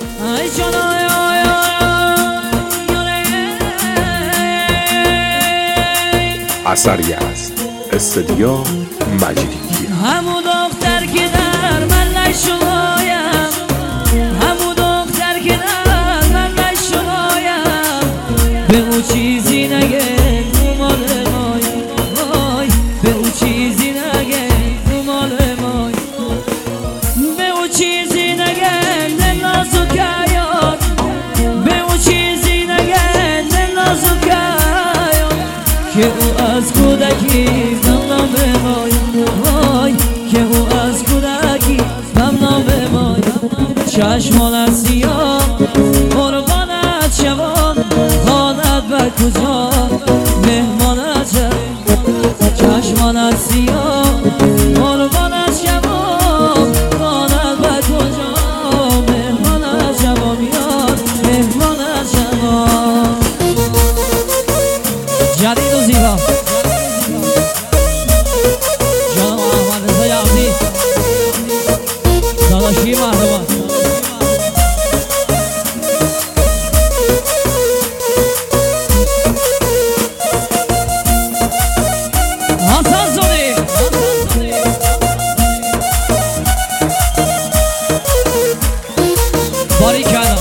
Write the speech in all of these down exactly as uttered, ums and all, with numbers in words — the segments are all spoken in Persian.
ای جانای اثری است استودیو مجیدی. همون دختر که در من نشمایم، همون دختر که در من نشمایم، به اون چیزی نگه تو مال مای، وای به اون چیزی نگه تو مال مای، به اون چیزی نگه دل نازکه یاد، به اون چیزی نگه دل نازکه یاد، که او از کودکی زمنام به مای، وای که او از کودکی زمنام به مای، چشمانت سیاه قربانت شوان، خانت و کجا مهمانت شوان، چشمانت سیاه قربانت شوان، خانت و کجا مهمانت شوان، یاد مهمانت شوان. جدید و زیبا جانم احمد رضا یعقوبی داداشی مهربان. حسن زاده باری کردم.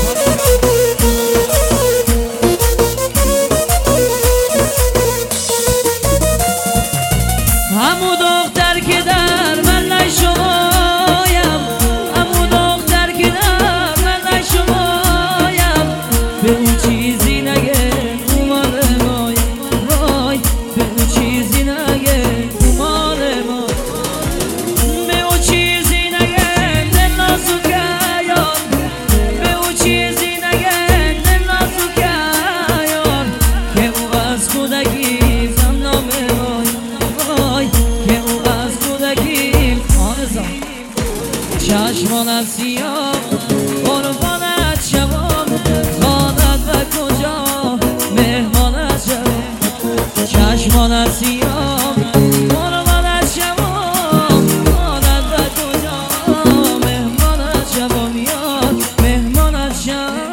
همون دختر که در من نشمایم، همون دختر که در من نشمایم، به اون چیزی نگه تو مال مای، وای به اون چیزی نگه تو مال مای، به اون چیزی نگه دل نازکه یاد، به اون چیزی نگه دل نازکه یاد، که او از کودکی زمنام مای، وای که او از کودکی آنزا، چشمانت سیاه قربانت شوان، خانت و کجا مهمانت شوان، چشمانت سیاه قربانت شوان، خانت و کجا مهمانت شوان، یاد مهمانت شوان.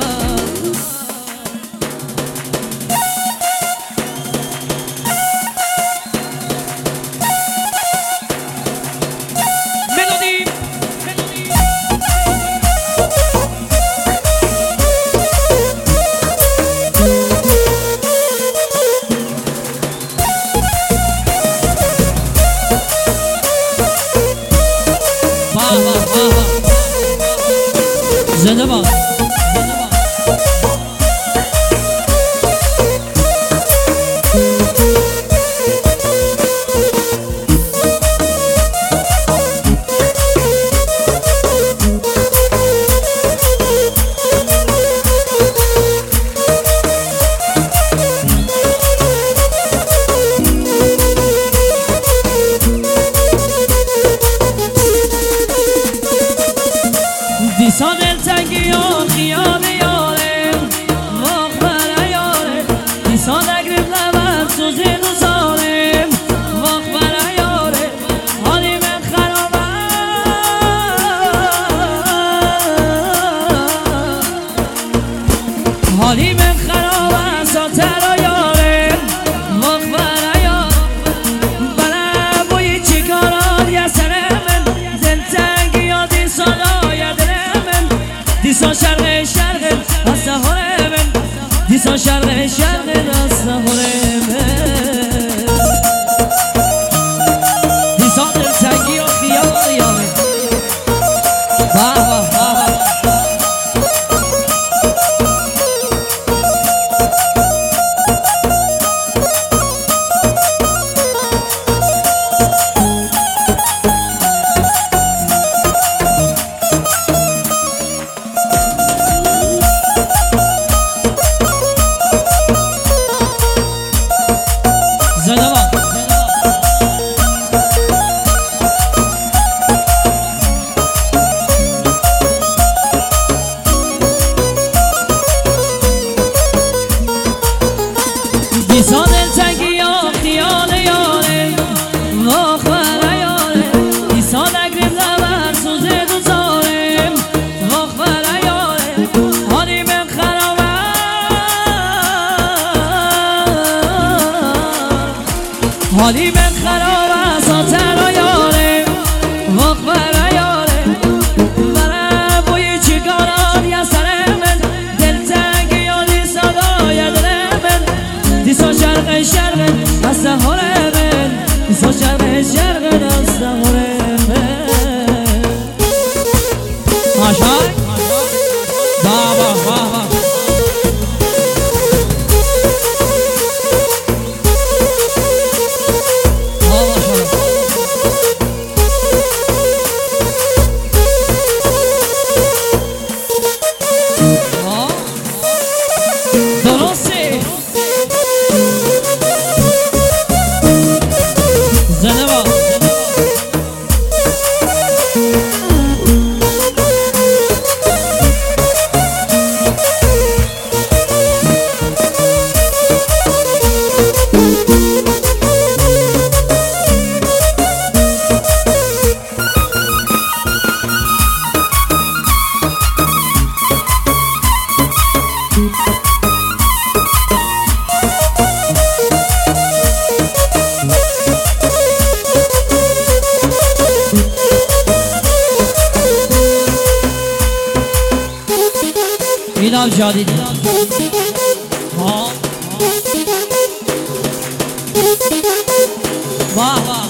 ملودی زنده باد. دیسا دلتنگی و خیال یاره مخبر یاره، دیسا نگریم لبن سوزی روزاره مخبر یاره، حالی من خرابه حالی من خرابه ساتر یاره مخبر یاره، بله بوی چی کاران یه سره من دلتنگی و دیسا دیسا شرق شرق از سهاره من، دیسا شرق شرق از سهاره من، دیسا دلتنگی و خیال یاره. بابا بابا اینم جدید ها واه واه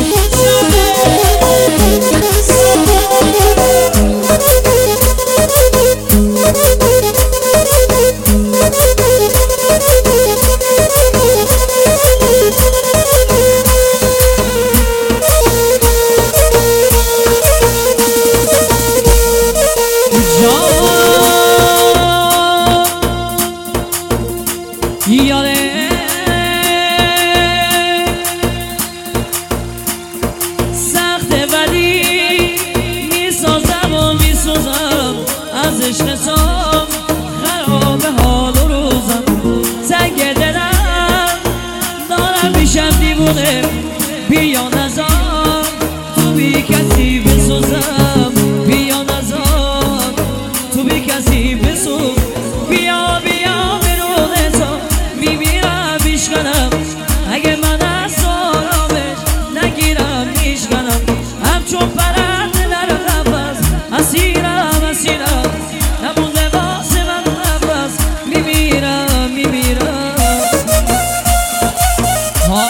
یاره سخته ولی میسازم و میسوزم از عشق تو خراب حال و روزم تنگ دلم دارم میشم دیوونه بیا نزار تو بی کسی بسوزم بیا نزار تو بی کسی بسوز بیا بیا برونه تو میمیرم میشکنم اگه من از آرامش نگیرم میشکنم همچون پرنده در نفس اسیرم اسیرم نمونده واسه من نفس میمیرم میمیرم ها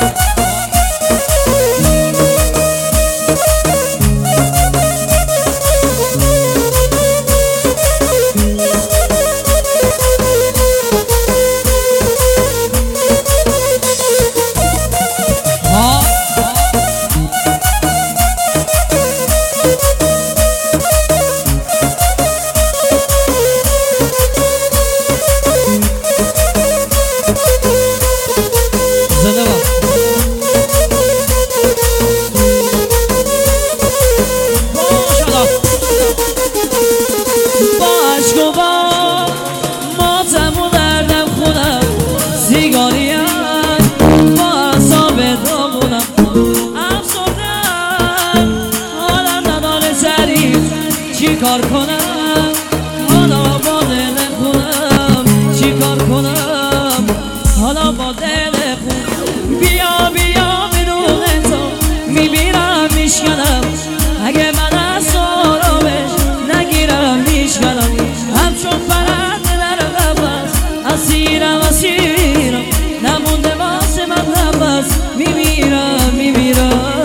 چی کار کنم حالا با دل خونم چی کار کنم حالا با دل خونم بیا بیا بدون تو میمیرم میشکنم اگه من از آرامش نگیرم میشکنم همچون پرنده در قفس اسیرم اسیرم نمونده واسه من نفس میمیرم میمیرم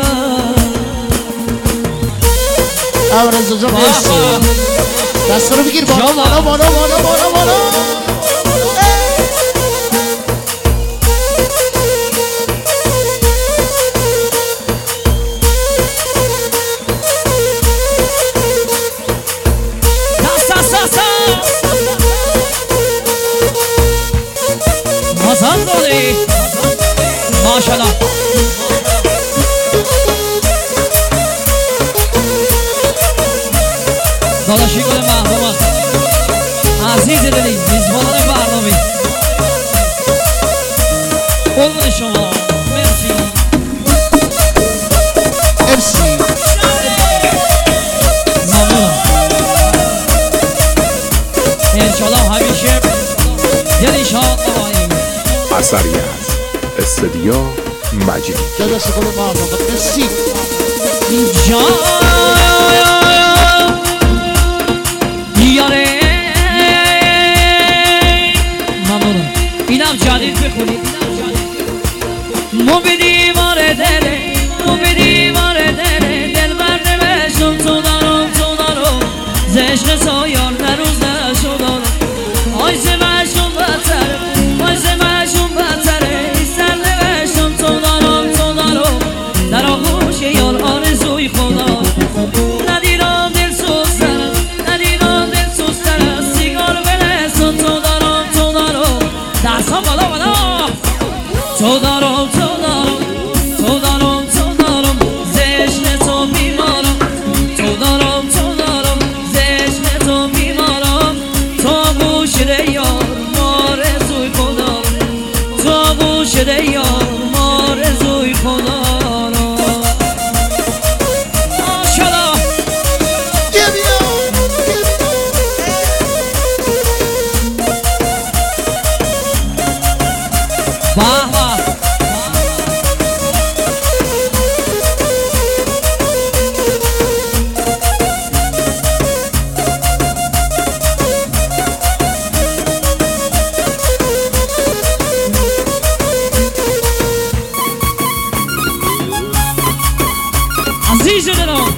آرزو جا مرسی دست رو بگیر بالا بالا بالا بالا بالا بالا دست دست دست مازن داری ماشالله داداشی گل محروم عزیز دلی میزبانان برنامه قربون شما مرسی مرسی ممنونم انشالله همیشه دلی شاد بمانیم اثری از استودیو مجیدی داداش گل محروم مرسی جان یاره ممنونم اینم جدید بخونید مو به دیوار دله مو به دیوار دله دل برده بشم تو دارم تو دارم زشق تا یار نه روز نشدم آی زمشون بتره آی زمشون بتره ای سر نوشتم تو دارم تو دارم در آغوش یار آرزوی خدا ندیدم دل سوزتر ندیدم دل سوزتر سیگار بلسان تو دارم تو دارم دست ها بالا بالا تو دارم تو دارم تو دارم تو دارم زشت تو بیمارم تو دارم تو دارم زشت تو بیمارم تو گوشه یار مارزوی خدا تو گوشه یار مارزوی خدا عزیز دلم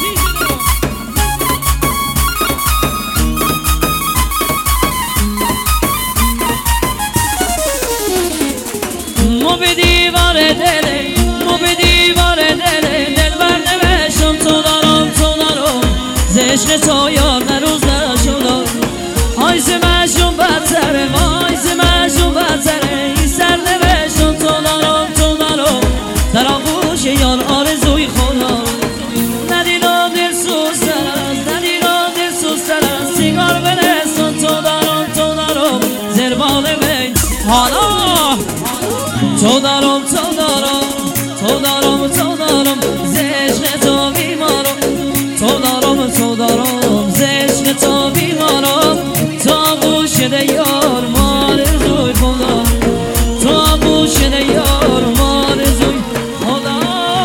مو به دیوار دله مو به دیوار دله دل بر نوشتم تو دارم تو دارم زشق تو یار نروز نشدم آی زمشون بدتره وای زمشون بدتره این سر نوشتم تو دارم تو دارم در آغوش یار آرزوی خدا ندیدم دل سوزتر است ندیدم دل سوزتر است سیگار برسون تو دارم تو دارم زربان می حالا تو دارم تو دارم تو دارم تو دارم زشق تو بیمارم تو دارم تو دارم زشق تو بیمارم تا گوشه یار مارزوی خدا تا گوشه یار مارزوی خدا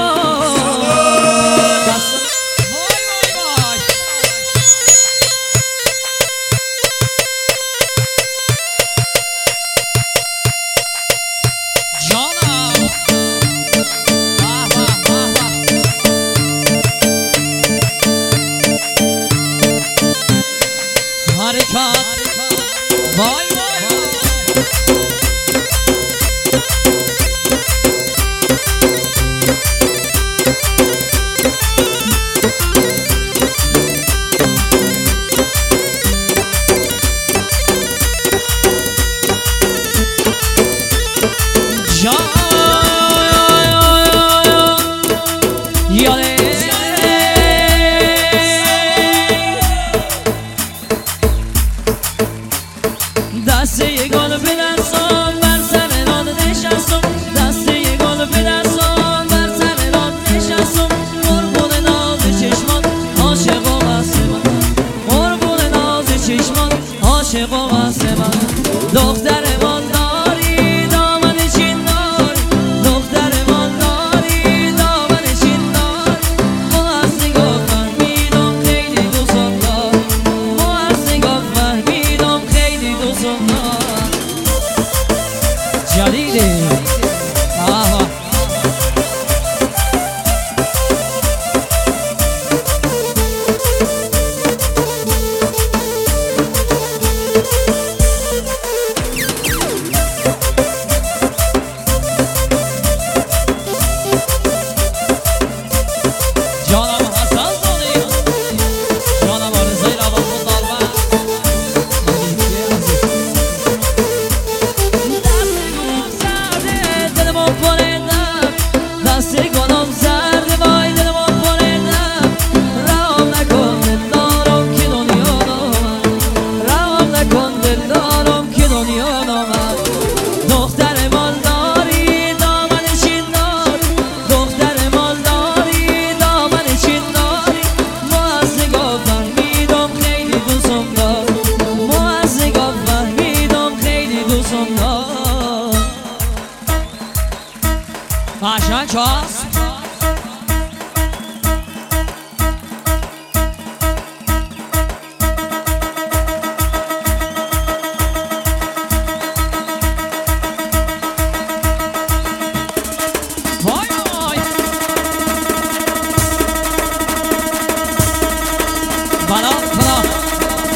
دسته یه گل به دستان بر سر راد نشستم دسته یه گل به دستان بر سر راد نشستم قربون ناز چشمان عاشقم است من قربون ناز چشمان عاشقم است من دختر من داری دامن چین داری دختر من داری دامن چین داری ما از نگاه فهمیدم خیلی دوستم داری ما از نگاه فهمیدم خیلی دوستم داری جدیده آها جانم حسن زاده جانم آرزوی روان خود دارم دست گلم زرده وای دلمو پرندم رام نکن دل دارم که دنیا نامد رام نکن دل دارم که دنیا نامد دختر مالداری دامن چین داری دختر مالداری دامن چین داری ما از نگاه فهمیدم خیلی دوستم داری ما از نگاه فهمیدم خیلی دوستم داری قشنگ هست وای وای بلا بلا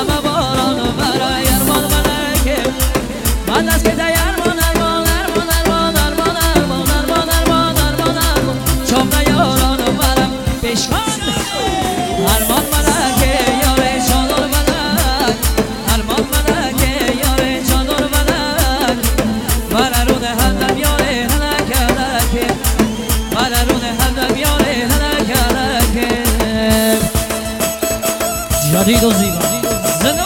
نم باران برای ارمان ملکه بعد از که ارمان ارمان ارمان ارمان ارمان ارمان ارمان ارمان ارمان ارمان چون نیاران برم بشکن ارمان ملکه یاره چادر ملک ارمان ملکه یاره چادر ملک برارون هندم یاره هلک هلکه برارون هندم یاره هلک هلکه جدید و زیبا زنده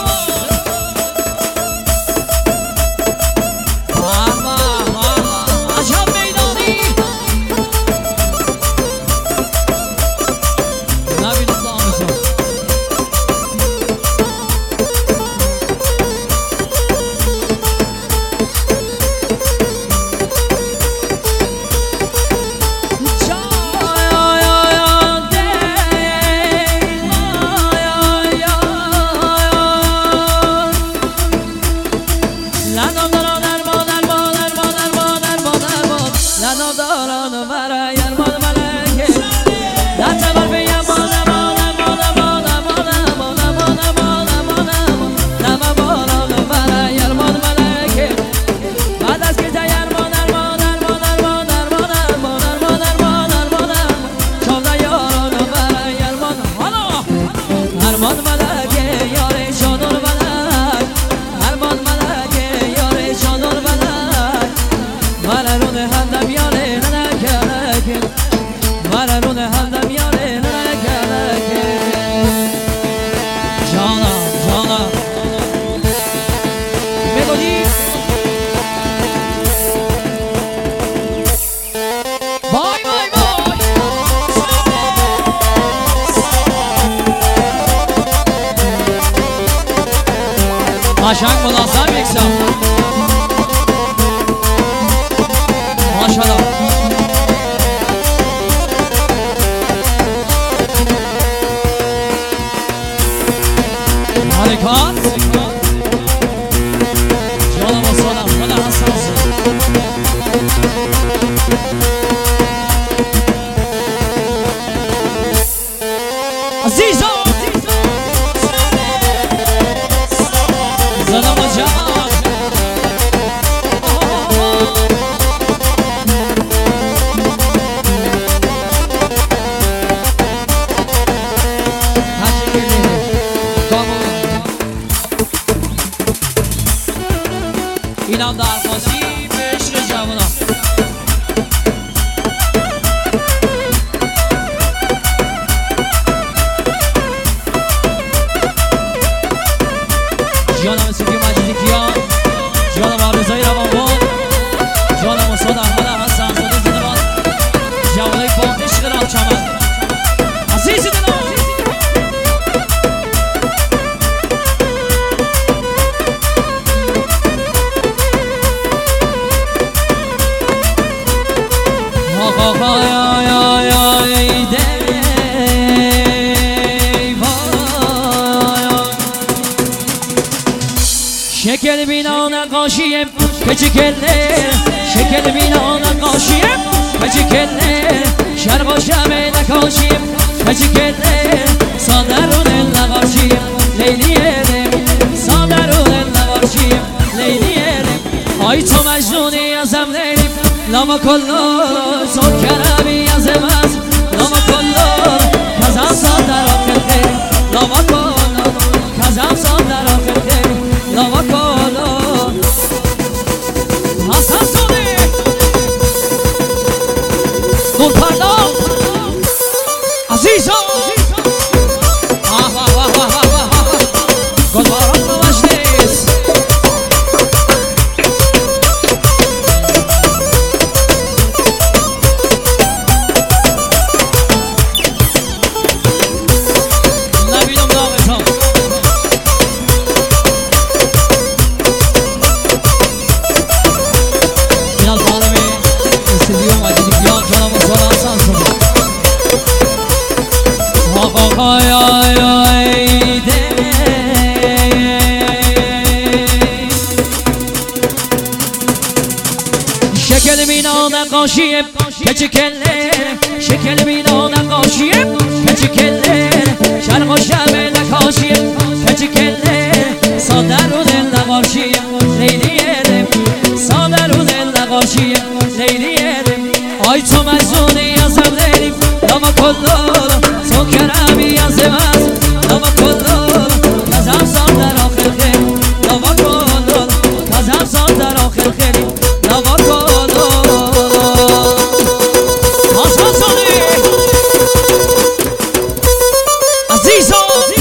قشنگ مناسب یکسان ماشاءالله مالکان جانم و سالم خدا حساس عزیزم اینم درخواستی به عشق جوانا جانم سیدی مجیدی کیا جانم عرضای روانبان جانم استاد احمد حسن زاده زنده‌باد جوانای با عشق رام چمن عزیز دلم شکل بینا نقاشیم کچی کله شکل بینا نقاشیم کچی کله شرق و شب نقاشیم کچی کله صادرون نقاشیم لیلیه صادرون نقاشیم لیلیه آی تو مجنونی ازم لیلیم لما کلو سکرمی ازم از لما کلو کزم صادر آخر لما کلو کزم صادر آخر لما کلو حسن سونی نور پردام عزیزم آه آه آه آه آه آه گلباران رو مجلس نبیدم نامتان اینال فالمی استدیو مجیدی بیان جانم و سال حسن سونی آه آه آه آه ده شکل بینا نقاشیم کچی کله شکل بینا نقاشیم کچی کله شرق و شب نقاشیم کچی کله سادر و دل نقاشیم لیلی دم سادر و دل نقاشیم لیلی دم آی تو مجنونی ازم دلیم لما کلو تو کرمی ازم از لما کلو ازم سادر آخر دل لما کلو ازم سادر آخر خیلی لما کلو آسان سانی عزیزا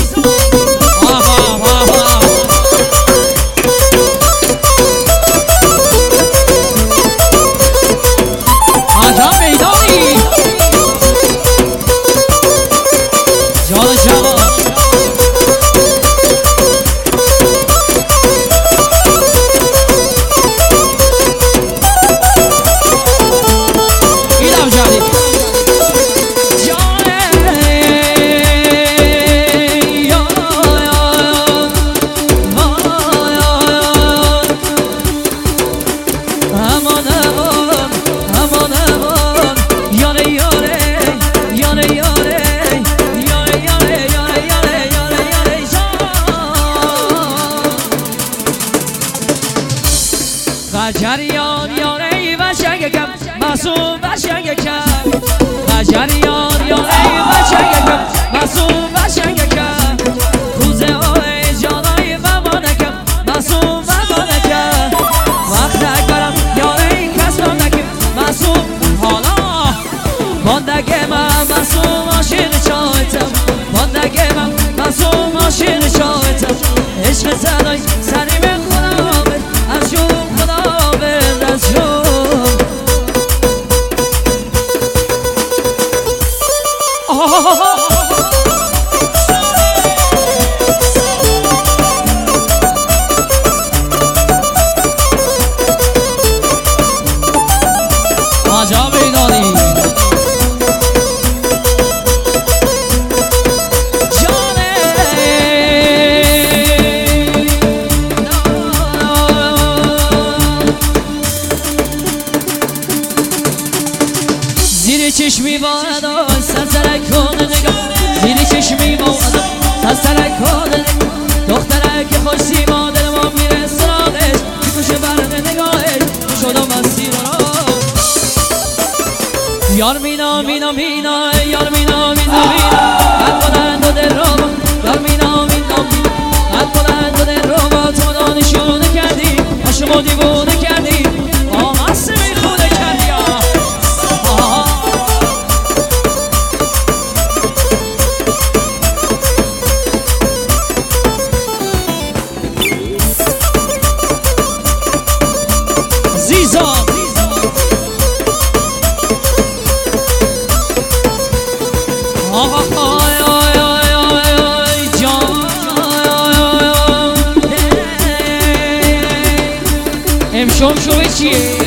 جریان یاره بچه کم معصوم بچه کم جریان یاره بچه کم معصوم بچه کم روزه های جانای ممانه کم معصوم ممانه کم وقت اکبرم یاره کس ممنکم معصوم حالا باندگه من معصوم عاشق چایتم باندگه من معصوم عاشق چایتم عشق صدای سریم خدا بر از جون خدا بر از جون آجا بیداری زیر چشمی بادم سرسرک کنه نگاه زیر چشمی بادم سرسرک کنه دخترک که خوش سیما دل ما میره سراغش میکشه برق نگاهش شدم از سیرا یار مینا مینا مینا یار مینا مینا مینا قد بلند و دل رو یار مینا مینا مینا قد بلند و دل رو با تو دانشونه کردی عاشق و دیوونه کردی آمست میخونه کردی زیزا آی آی آی آی آی جان امشام شوه چیه؟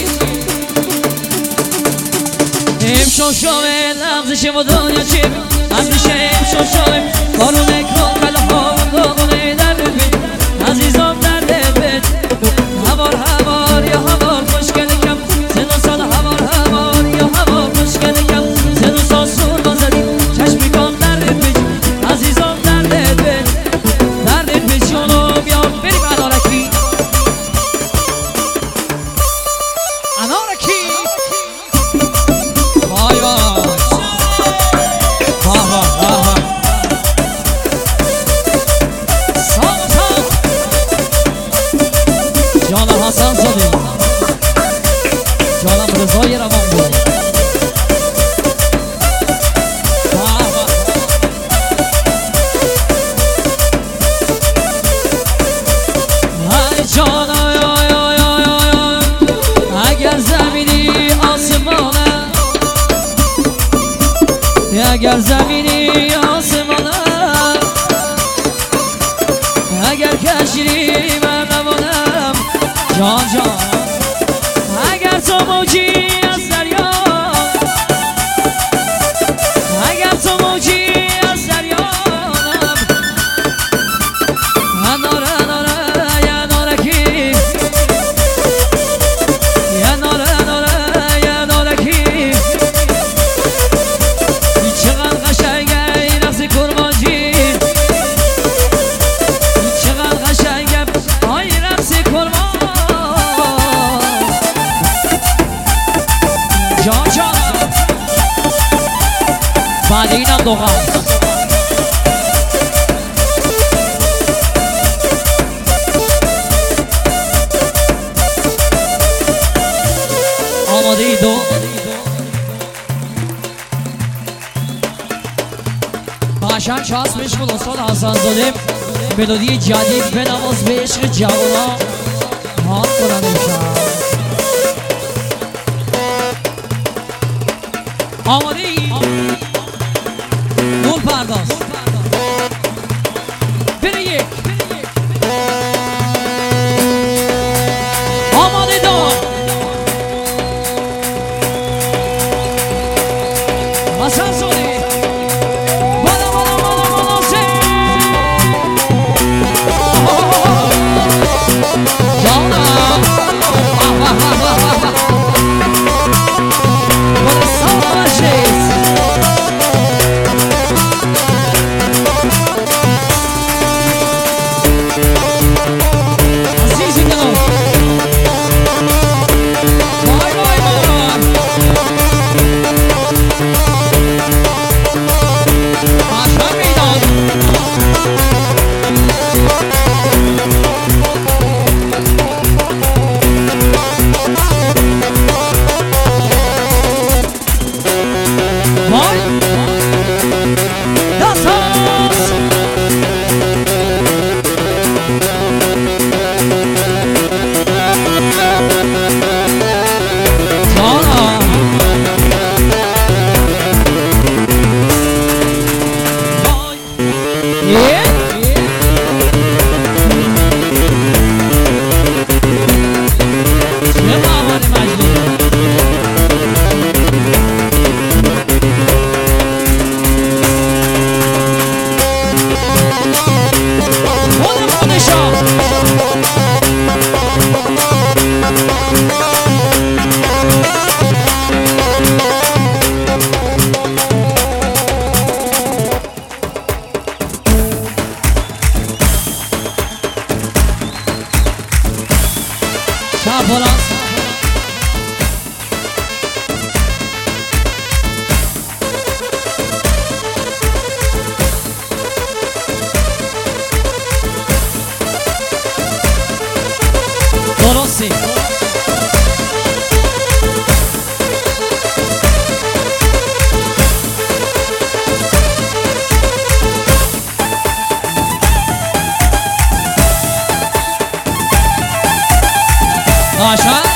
امشام شوه لغزش و دنیا چیه؟ از میشه امشام شوه بارونه کن کله ها و داغونه در ببین عزیزم در ببین هوار هوار یا هوار خوشگل کم سن و سال هوار هوار یا هوار خوشگل کم سن و سال سور بازدی چشمی کن دردت بجی عزیزم دردت بج دردت بج جانو بیام بریم انارکی انارکی وای وای واه واه واه واه سام سام جان حسن زاده جانم رضای روان بود ای جان آی آی آی آی آی اگر زمینی آسمانه اگر زمینی آسمانه اگر کشیری من نمانم جان جان اگر تو موجی از دریا اگر تو موجی از دریانم اناره اناره یا نارکی یا ناره اناره یا نارکی چقدر قشنگه این رقص کرمانجی چقدر قشنگه صدوقه آماده ای دو قشنگ چسب عشق استاد حسن زاده ملودی جدید بنواز به عشق جوانا حال کنم امشب آماده ای نور پرداز بره یک آماده دو حسن زاده بالا بالا بالا بالا سه جانم بالا سالا مجلس عزیزی دلم بای بای بای عشق میدان وای دست هست جانم وای یه چه معمال مجلس خود خودشا شب بلند درستی آشان